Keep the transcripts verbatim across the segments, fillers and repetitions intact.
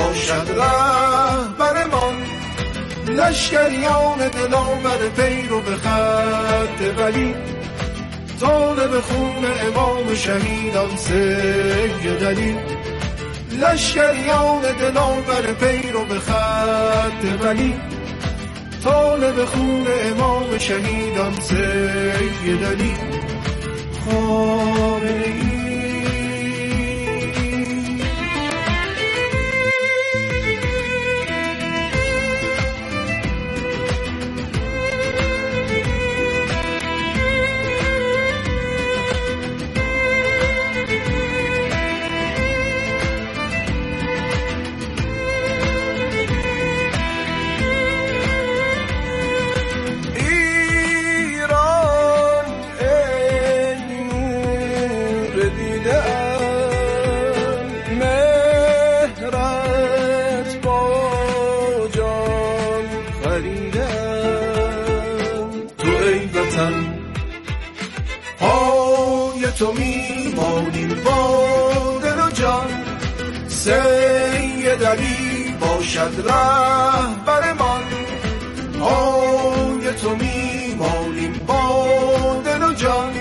باشد رهبرمان، لشکریان دلاور پیرو به خط ولی، طالب خون امام شهیدان سید علی. لشکریان دلاور پیرو به خط ولی، طالب خون امام شهیدان سید علی. خامنه‌ای تو میمانیم با دل و جان، سید علی باشد رهبرمان. آی تو میمانیم با دل و جان،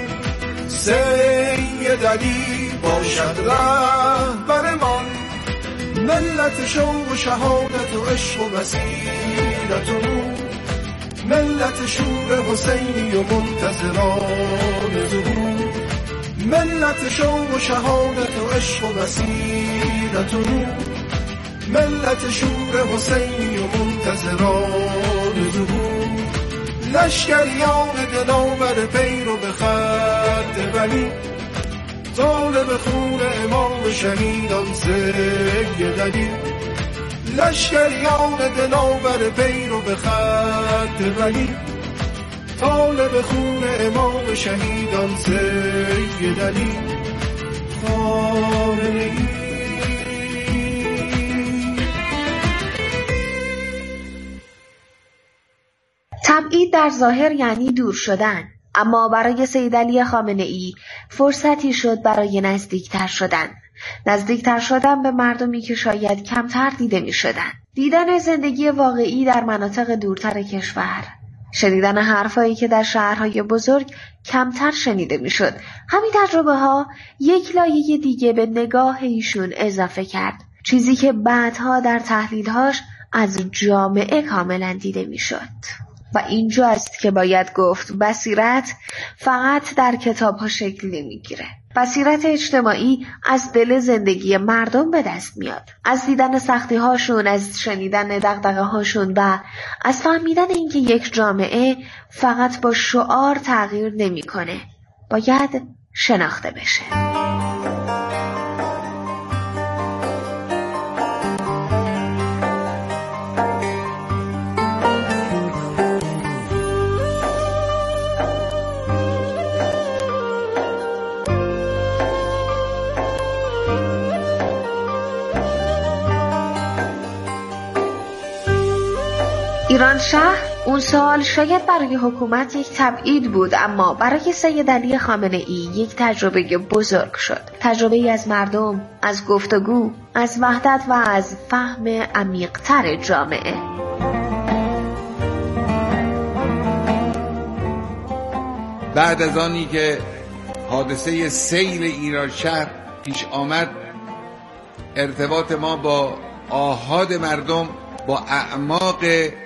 سید علی باشد رهبرمان. ملت شوق و شهادت و عشق و بصیرت و نور، ملت شور حسینی و منتظران ظهور. ملت شوق و شهادت و عشق و بصیرت و نور، ملت شور حسینی و منتظران ظهور. لشکریان دلاور پیرو به خط ولی، طالب خون امام شهیدان سید علی. لشکریان دلاور پیرو به خط ولی، طالب خون امام شهیدان سید علی. خامنه‌ای تبعید در ظاهر یعنی دور شدن، اما برای سید علی خامنه‌ای فرصتی شد برای نزدیکتر شدن. نزدیکتر شدن به مردمی که شاید کمتر دیده می شدن. دیدن زندگی واقعی در مناطق دورتر کشور. شنیدن حرفایی که در شهرهای بزرگ کمتر شنیده می شد. همین تجربه ها یک لایه دیگه به نگاه ایشون اضافه کرد. چیزی که بعدها در تحلیلهاش از جامعه کاملا دیده می شد. و اینجاست که باید گفت بصیرت فقط در کتاب‌ها شکل نمی‌گیره. بصیرت اجتماعی از دل زندگی مردم به دست میاد، از دیدن سختی‌هاشون، از شنیدن دغدغه‌هاشون و از فهمیدن اینکه یک جامعه فقط با شعار تغییر نمی‌کنه، باید شناخته بشه. ایران شهر اون سال شاید برای حکومت یک تبعید بود، اما برای سید علی خامنه‌ای یک تجربه بزرگ شد. تجربه از مردم، از گفتگو، از وحدت و از فهم عمیق‌تر جامعه. بعد از آنی که حادثه سیل ایران شهر پیش آمد، ارتباط ما با آحاد مردم، با اعماق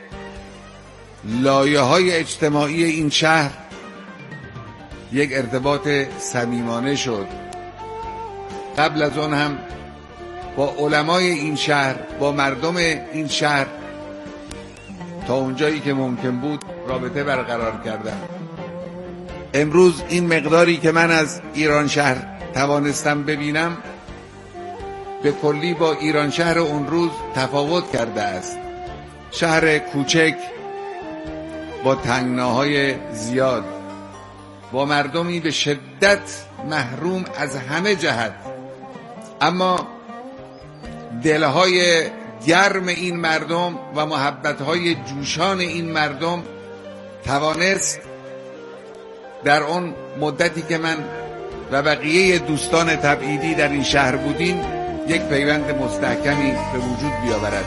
لایه‌های اجتماعی این شهر یک ارتباط صمیمانه شد. قبل از آن هم با علمای این شهر، با مردم این شهر تا اونجایی که ممکن بود رابطه برقرار کردم. امروز این مقداری که من از ایران شهر توانستم ببینم به کلی با ایران شهر اون روز تفاوت کرده است. شهر کوچک با تنگناهای زیاد، با مردمی به شدت محروم از همه جهت، اما دلهای گرم این مردم و محبتهای جوشان این مردم توانست در اون مدتی که من و بقیه دوستان تبعیدی در این شهر بودیم یک پیوند مستحکمی به وجود بیاورد.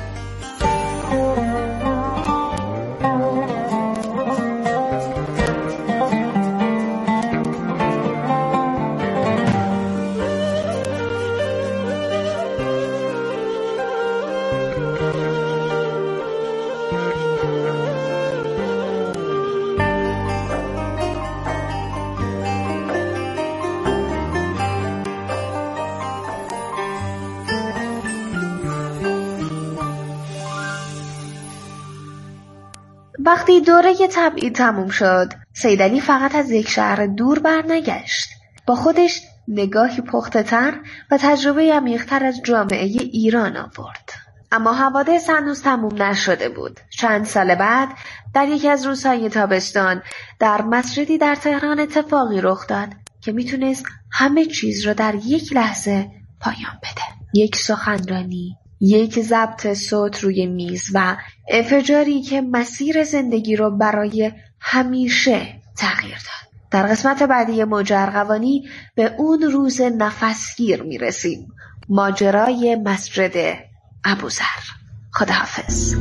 وقتی دوره تبعید تموم شد، سیدعلی فقط از یک شهر دور برنگشت. با خودش نگاهی پخته‌تر و تجربه عمیق‌تر از جامعه ایران آورد. اما حوادث هنوز تموم نشده بود. چند سال بعد در یکی از روزهای تابستان در مسجدی در تهران اتفاقی رخ داد که میتونست همه چیز را در یک لحظه پایان بده. یک سخنرانی، یک ضبط صوت روی میز و انفجاری که مسیر زندگی رو برای همیشه تغییر داد. در قسمت بعدی موج ارغوانی به اون روز نفسگیر میرسیم. ماجرای مسجد ابوذر. خداحافظ.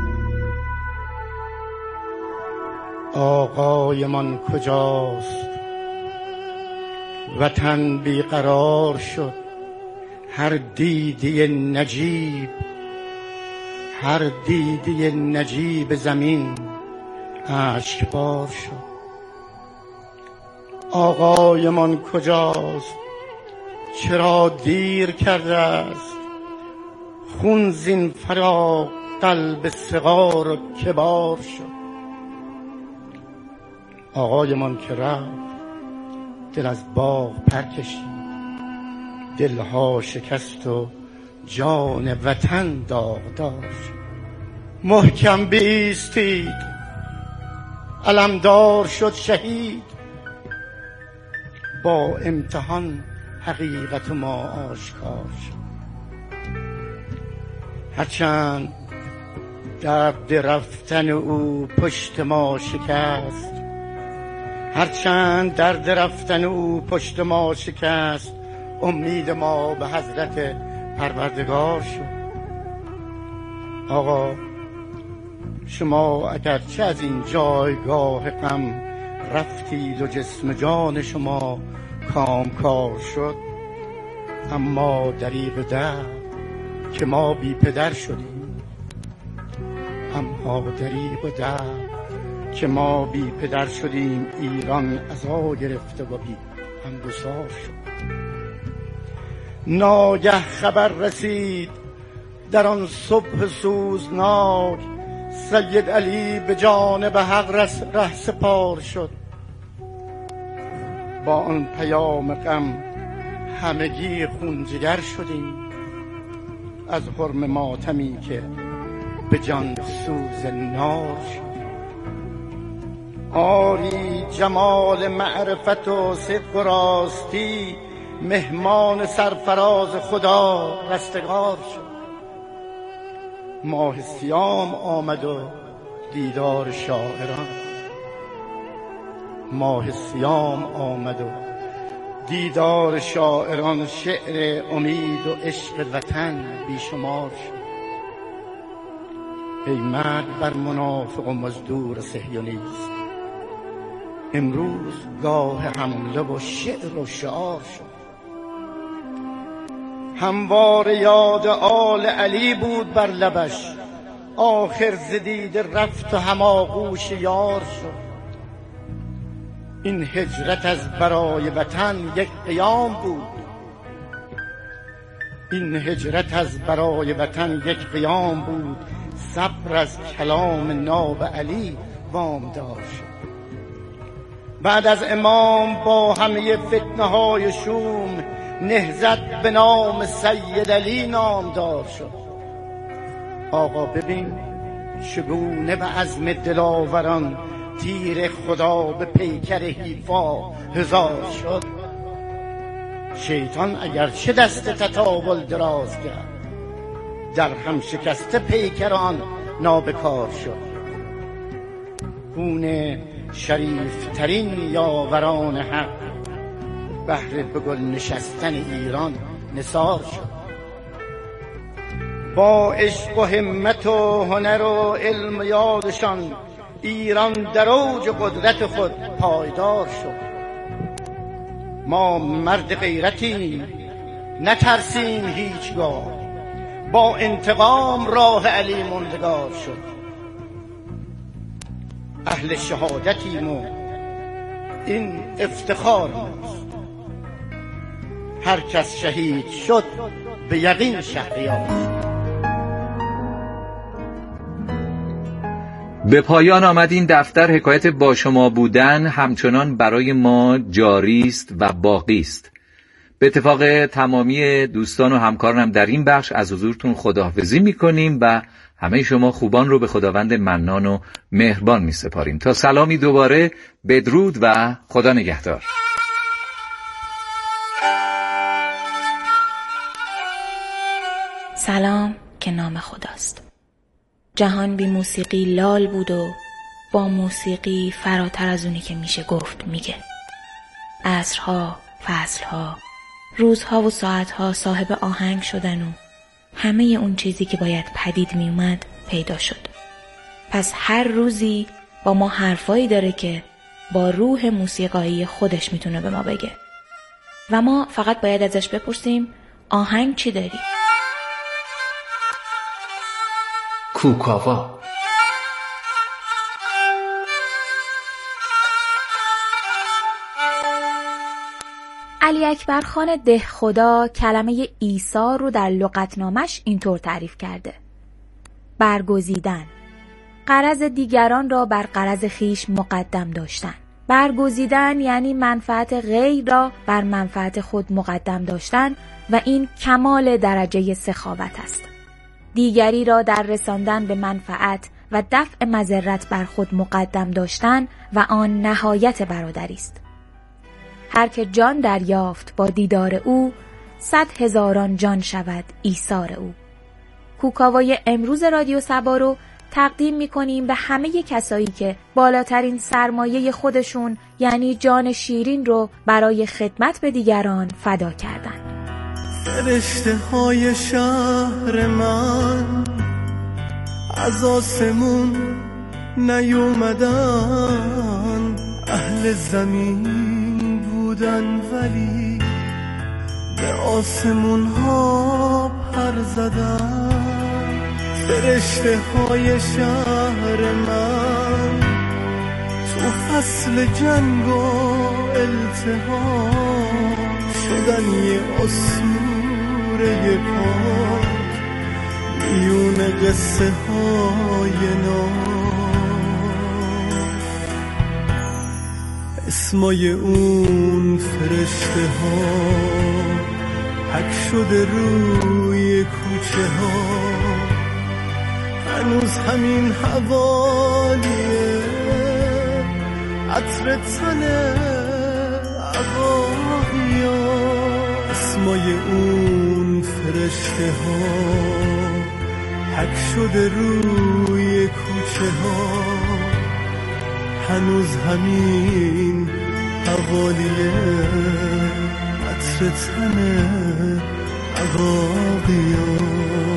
آقایمان کجاست؟ وطن بیقرار شد. هر دیده نجیب هر دیده نجیب زمین اشکبار شد. آقایمان کجاست؟ چرا دیر کرده است؟ خون زین فراق قلب صغار و کبار شد. آقایمان که رفت دل از باغ پر کشید، دلها شکست و جان وطن داغدار شد. محکم بایستید، علمدار شد شهید، با امتحان حقیقت ما آشکار شد. هرچند درد رفتن او پشت ما شکست، هرچند درد رفتن او پشت ما شکست، امید ما به حضرت پروردگار شد. آقا شما اگرچه از این جایگاه غم رفتید و جسم جان شما کامکار شد، اما دریغ درد که ما بی پدر شدیم، اما دریغ درد که ما بی پدر شدیم، ایران عزا گرفته و بی همگسار شد. ناگه خبر رسید در آن صبح سوزناک، سید علی به جانب حق ره سپار شد. با آن پیام غم همگی خونجگر شدیم، از حرم ماتمی که به جان سوز نار شد. آری جمال معرفت و صدق و راستی، مهمان سرفراز خدا رستگار شد. ماه سیام آمد و دیدار شاعران، ماه سیام آمد و دیدار شاعران، شعر امید و عشق وطن بیشمار شد. ای مرگ بر منافق و مزدور صهیونیست، امروز گاه حمله و شعر و شعار شد. هموار یاد آل علی بود بر لبش، آخر زدید رفت و هماغوش یار شد. این هجرت از برای وطن یک قیام بود، این هجرت از برای وطن یک قیام بود. صبر از کلام ناب علی وامدار شد. بعد از امام با همه فتنه های شوم، نهضت به نام سید علی نامدار شد. آقا ببین چگونه به عزم دلاوران تیر خدا به پیکر حیفا هزار شد. شیطان اگرچه دست تطاول دراز کرد، در هم شکسته پیکران نابکار شد. خون شریف ترین یاوران حق بهر به گل نشستن ایران نثار شد. با عشق و همت و هنر و علم یادشان ایران در اوج قدرت خود پایدار شد. ما مرد غیرتیم، نترسیم هیچگاه، با انتقام راه علی ماندگار شد. اهل شهادتیم و این افتخار ماست، هر کس شهید شد به یقین شهریار شد. به پایان آمد این دفتر. حکایت با شما بودن همچنان برای ما جاری است و باقی است. به اتفاق تمامی دوستان و همکارانم در این بخش از حضورتون خداحافظی میکنیم و همه شما خوبان رو به خداوند منان و مهربان میسپاریم. تا سلامی دوباره، بدرود و خدا نگهدار. سلام که نام خداست. جهان بی موسیقی لال بود و با موسیقی فراتر از اونی که میشه گفت میگه. عصرها، فصلها، روزها و ساعتها صاحب آهنگ شدن و همه اون چیزی که باید پدید میومد پیدا شد. پس هر روزی با ما حرفایی داره که با روح موسیقایی خودش میتونه به ما بگه و ما فقط باید ازش بپرسیم آهنگ چی داری؟ کوکاوا. علی اکبر خان دهخدا کلمه ایثار رو در لغتنامش اینطور تعریف کرده: برگزیدن، غرض دیگران را بر غرض خیش مقدم داشتن. برگزیدن یعنی منفعت غیر را بر منفعت خود مقدم داشتن و این کمال درجه سخاوت است. دیگری را در رساندن به منفعت و دفع مضرت بر خود مقدم داشتن و آن نهایت برادری است. هر که جان دریافت با دیدار او، صد هزاران جان شود ایثار او. کوکاوای امروز رادیو صبا رو تقدیم می‌کنیم به همه کسایی که بالاترین سرمایه خودشون یعنی جان شیرین رو برای خدمت به دیگران فدا کردن. فرشته های شهر من از آسمون نیومدن، اهل زمین بودن ولی به آسمون ها پر زدن. فرشته های شهر من تو فصل جنگ و التهاب شدن یه اسطوره پاک میون قصه های ناف. اسمای اون فرشته ها حک شده روی کوچه ها، هنوز همین حوالیه عطر تنه عقاقیا. اسمای اون فرشته ها حک شده روی کوچه ها، هنوز همین حوالیه عطر تنه عقاقیا.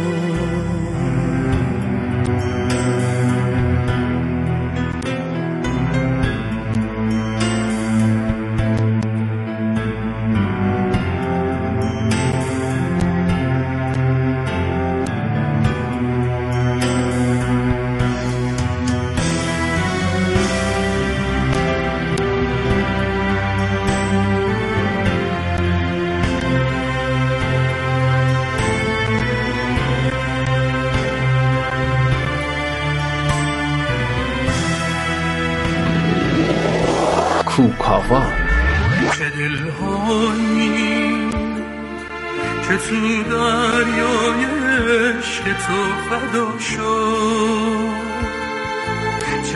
کوکاوا. چه دلهایی که تو دریای عشق تو فدا شد، چه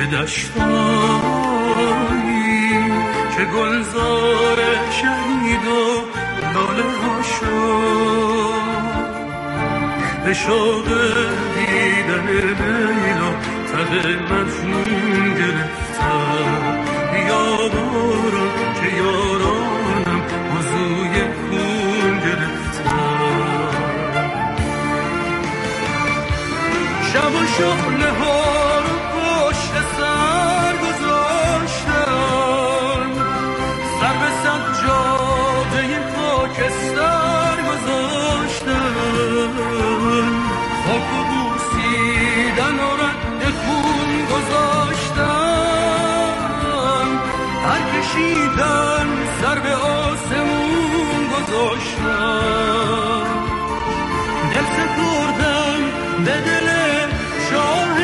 دشتایی که گلزار شهید و لاله ها شد. به شوق دیدن لیلا تب مجنون گرفتم، بیا باران که یارانم وضوی خون گرفتم. بودن سر به آسمون گذاشتم، دل سپردم به دل شاه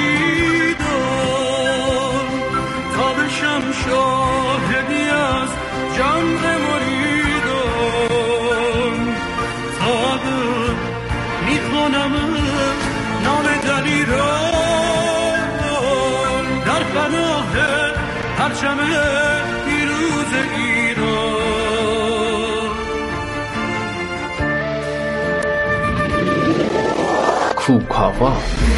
شهیدان تا بشم شاهدی از جمع مریدان. تا میخوانم نام دلیران در پناه پرچم پیروز ایران. کوکاوا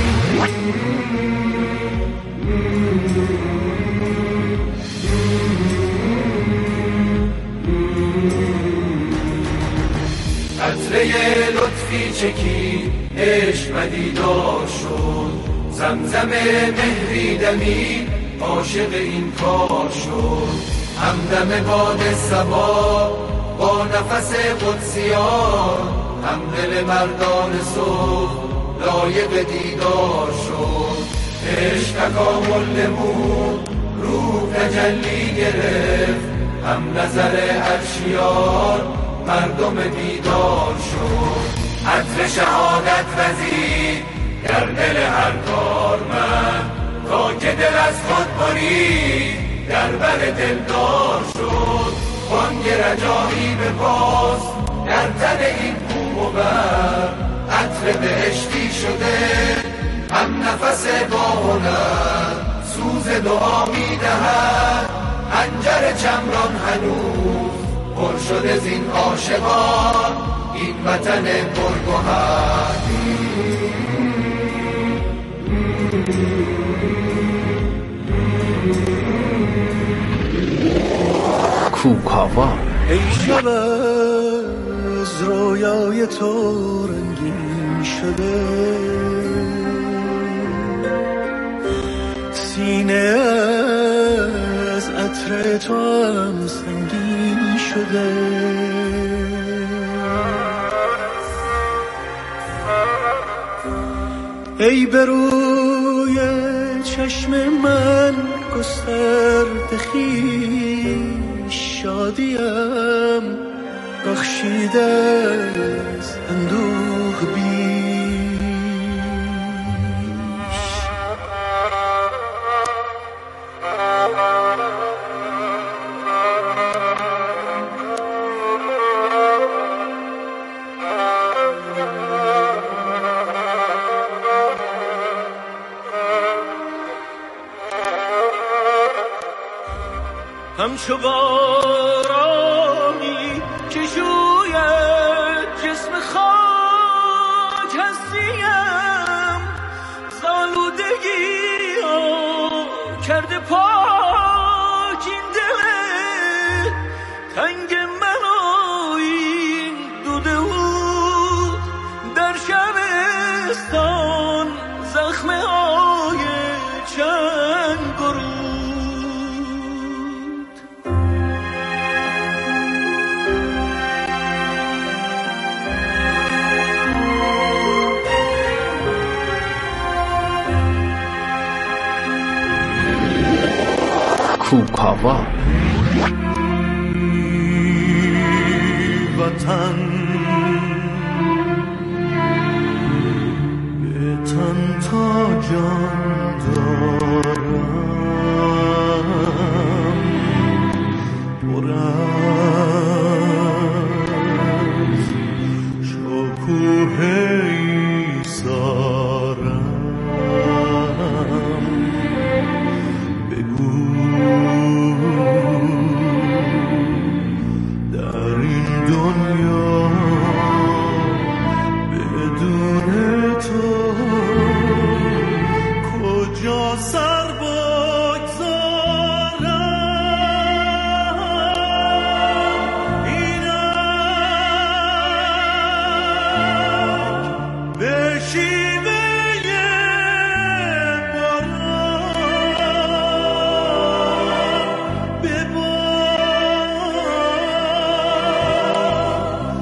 قطره لطفی چکی عشق مدیدار شد، زمزم مهری دمی عاشق این کار شد. همدم باد صبا با نفس قدسیان، همدل مردان صبح لایق دیدار شد. عشق تکامل نمود روح تجلی گرفت، هم نظر عرشیان مردم بیدار شد. عطر شهادت وزید در دل هر کارمند، تا که دل از خود برید در بر دلدار شد. بانگ رجایی به باز در تن این بوم و بر، عطر بهشتی شده هم نفس با هنر. سوز دعا می دهد حنجر چمران هنوز، پر شده زین عاشقان این وطن پرگوهر. کوکاوا ای شب از رویای تو رنگین شده، سینه از عطر تو هم سنگین شده. ای به روی چشم من گسترده خویش، شادیم بخشیده از اندوه بیش. همچو بارانی که شوید جسم خاک هستیم، زالودگی ها کرده پاک این دل تنگ من و این دوده بود در شبستان زخمه های چند گروه. کوکاوا وطن به تن تا جان دارم، پر از شکوه ایثارم. بگو در این دنیا بدون تو کجا سر بگذارم؟ اینک به شیوه باران، به باد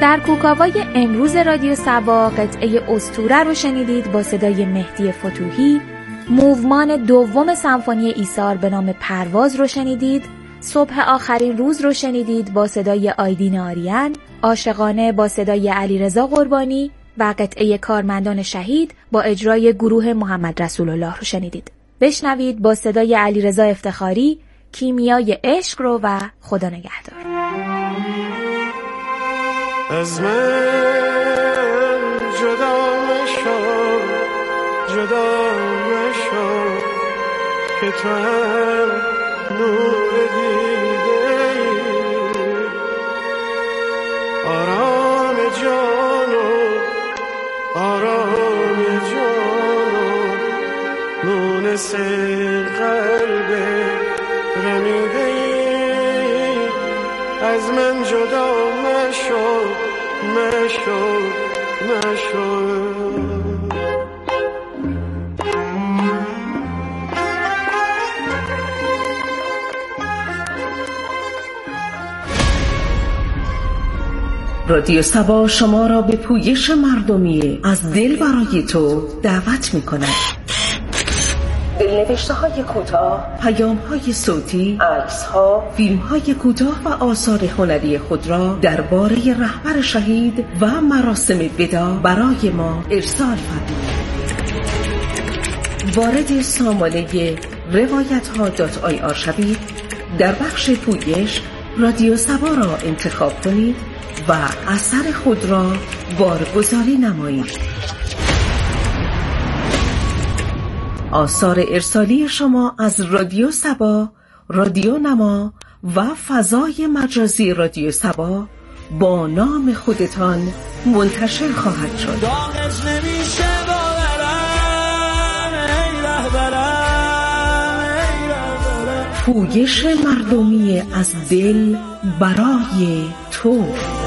در کوکاوای امروز رادیو سبا قطعه اسطوره رو شنیدید با صدای مهدی فتوحی. موومان دوم سمفونی ایثار به نام پرواز رو شنیدید. صبح آخرین روز رو شنیدید با صدای آیدین آریان. عاشقانه با صدای علیرضا قربانی و قطعه کارمندان شهید با اجرای گروه محمد رسول الله رو شنیدید. بشنوید با صدای علیرضا افتخاری کیمیای عشق رو و خدا نگهدار. از من جدا مشو جدا مشو که تو هم نور دیده آرام جانو آرام جانو مونس قلب رمیده از من جدا مشو مشو مشو رادیو سبا شما را به پویش مردمی از دل برای تو دعوت می کند. دلنوشته های کوتاه، پیام های صوتی، عکس ها، فیلم های کوتاه و آثار هنری خود را درباره رهبر شهید و مراسم وداع برای ما ارسال فرمایید. وارد سامانه روایت ها دات آی آر شوید. در بخش پویش رادیو سبا را انتخاب کنید و اثر خود را بارگذاری نمایید. آثار ارسالی شما از رادیو سبا، رادیو نما و فضای مجازی رادیو سبا با نام خودتان منتشر خواهد شد. داغش نمیشه باورم ای رهبرم ای رهبرم. پویش مردمی از دل برای تو.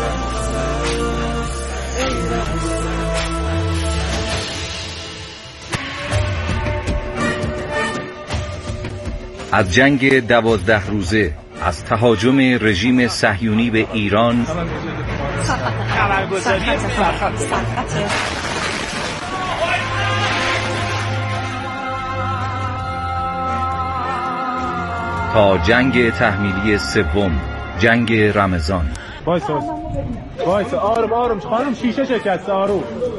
از جنگ دوازده روزه، از تهاجم رژیم صهیونی به ایران تا جنگ تحمیلی سوم، جنگ رمضان. وایس وایس وایس آروم آروم خانم شیشه شکسته آروم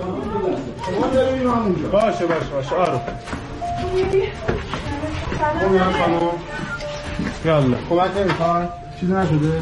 باشه باشه باشه آروم یالا کمک نمیخوای چیزی نشده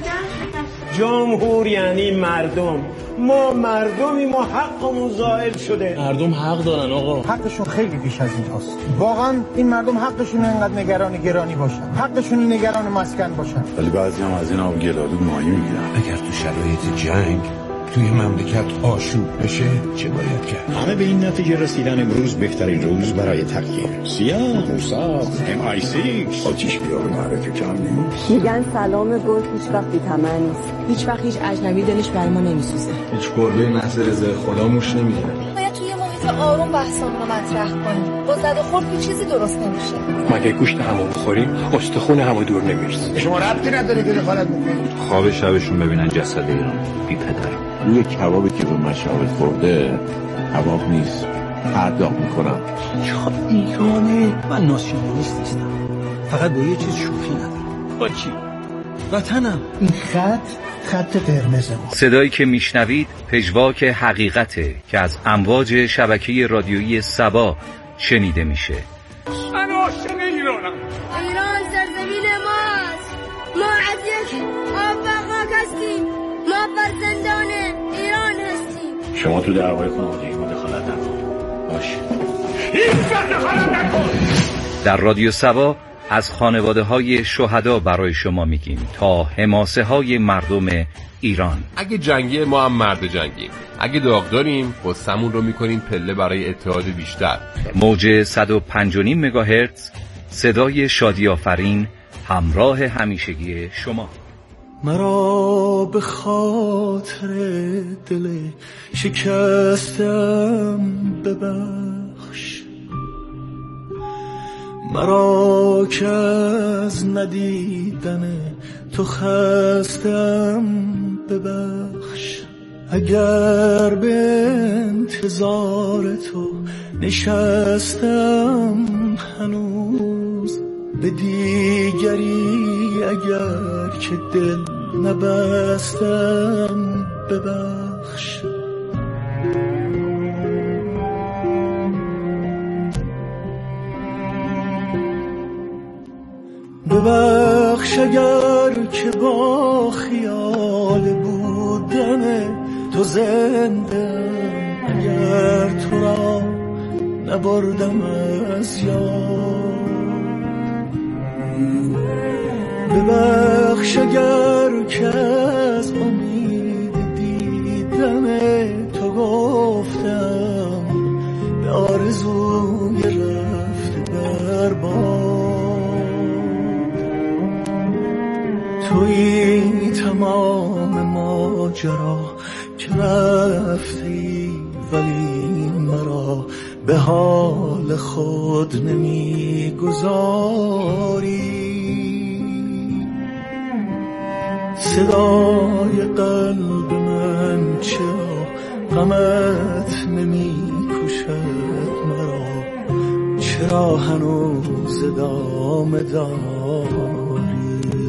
جمهور یعنی مردم ما مردمی ما حقمون زائل شده مردم حق دارن آقا حقشون خیلی بیش از این هست واقعا این مردم حقشون اینقدر نگران گرانی باشن حقشون نگران مسکن باشن ولی بعضی هم از این آب گلالود ماهی میگیرن اگر تو شرایط جنگ توی مملکت آشوب بشه چه باید کرد؟ همه به این نتیجه رسیدن امروز بهترین روز برای تغییر. سیاه، موساد، ام آی سیکس آتیش بیار معرکه کم نیست. میگن سلام گل هیچ وقت بی‌طمع نیست. هیچ وقت هیچ اجنبی دلش برای ما نمیسوزه. هیچ گربه محض رضای خدا موش نمیگیره. باید توی محیط آروم بحثمون رو مطرح کنیم. با زد و خورد که چیزی درست نمیشه. مگه گوشت همو بخوریم استخون همو دور نمیرسه. شما ربطی نداره که دخالت میکنید. خواب شبشون ببینن جسد ایران بی پدر. روی کبابی که به مشاوت خورده کباب نیست پرداخت میکنم. چون ایرانه من ناسیونالیست نیستم فقط با یه چیز شوخی ندارم. با چی؟ وطنم. این خط خط قرمز ما. صدایی که میشنوید پژواک حقیقته که از امواج شبکه رادیویی سبا شنیده میشه. من عاشق ایرانم. ایران سرزمین ماست. ما از یک آب و خاک هستیم. ما فرزندان ایران هستیم. شما تو دعوای خانوادگی ما دخالت نکن. باشه. هیچ دخالت نکن. در رادیو سبا از خانواده های شهدا برای شما میگیم تا حماسه های مردم ایران. اگه جنگی ما هم مرد جنگیم، اگه داغ داریم قصه‌مون رو میکنیم پله برای اتحاد بیشتر. موج صد و پنج و نیم مگاهرتز، صدای شادی آفرین، همراه همیشگی شما. مرا به خاطر دل شکستم ببخش، مرا که از ندیدن تو خستم ببخش. اگر به انتظار تو نشستم هنوز، به دیگری اگر که دل نبستم ببخش. ببخش اگر که با خیال بودن تو زنده، اگر تو را نبردم از یاد. ببخش اگر که از امید دیدن تو گفتم به آرزوی رفته برباد. تویی تمام ماجرا که رفتی ولی مرا به حال خود نمیگذاری. صدای قلب من چرا غمت نمیکشد مرا؟ چرا هنوز ادامه داری؟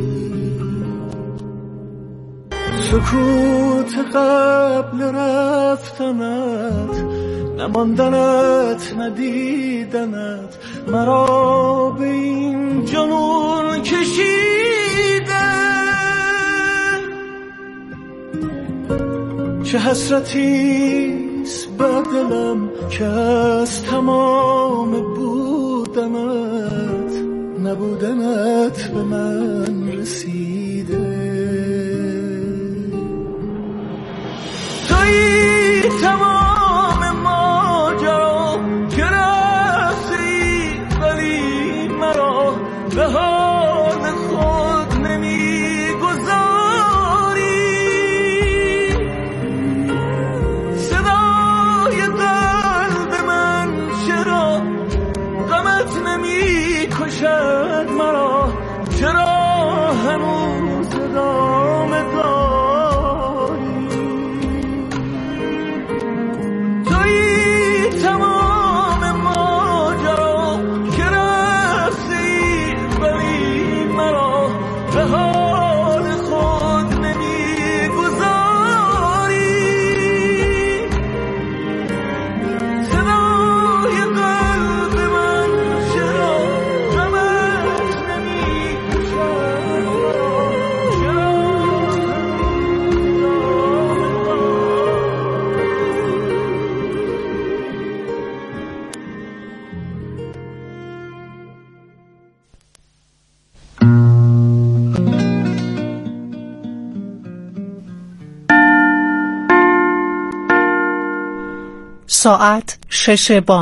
سکوت قبل رفتنت، نماندنت ندیدنت مرا به این جنون کشیده. چه حسرتیست بر دلم که از تمام بودنت نبودنت به من رسیده. تویی تمام ماجرا که رفتی ولی مرا به حال خود نمیگذاری. صدای قلب من چرا غمت نمیکشد مرا؟ چرا هنوز ادامه داری؟ تویی تمام ماجرا که رفتی ولی مرا به حال خود نمیگذاری. صدای قلب من چرا غمت نمیکشد؟ چرا ساعت شش بام.